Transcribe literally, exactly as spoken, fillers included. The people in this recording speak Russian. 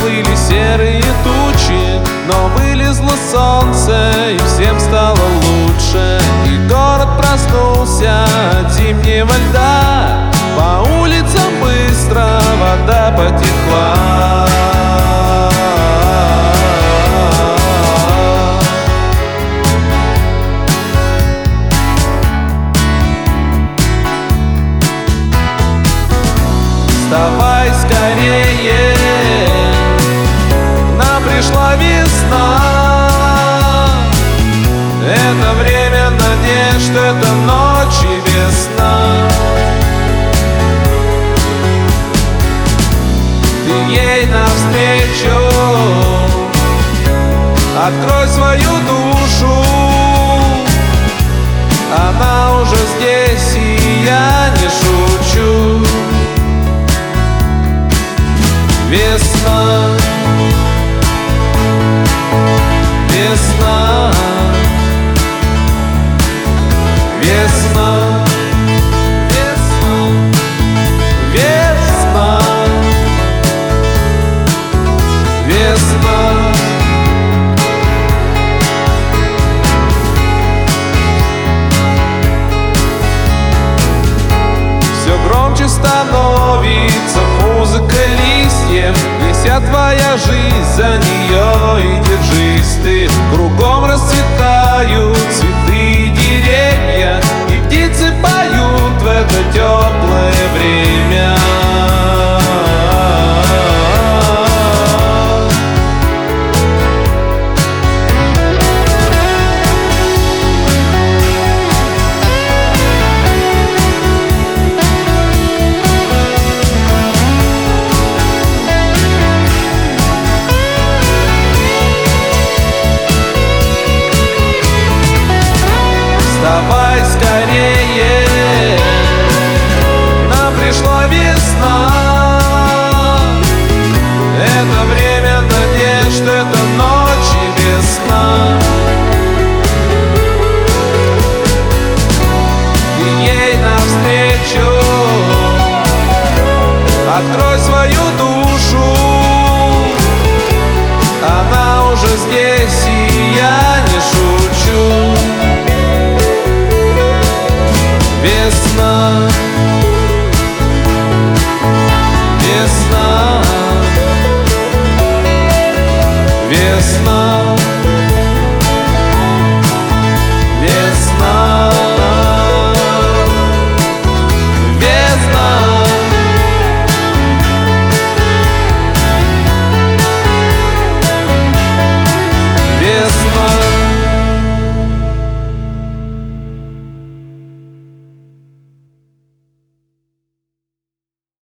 плыли серые тучи, но вылезло солнце, и всем стало лучше. И город проснулся от зимнего льда, по улицам быстро вода потекла. Вставай скорее, к нам пришла весна. Это время надежд, это ночи без сна. Ты ей навстречу, открой свою душу. Она уже здесь, и я не шучу. Весна, весна, весна, весна, весна, весна. Все громче становится музыка листьев, вся твоя жизнь, за нее и держись ты. Кругом расцветают цветы и деревья, и птицы поют в это теплое время. Вставай скорее, к нам пришла весна. Это время надежд, это ночи без сна. И ей навстречу, открой свою душу. Она уже здесь, и я не шучу. Весна.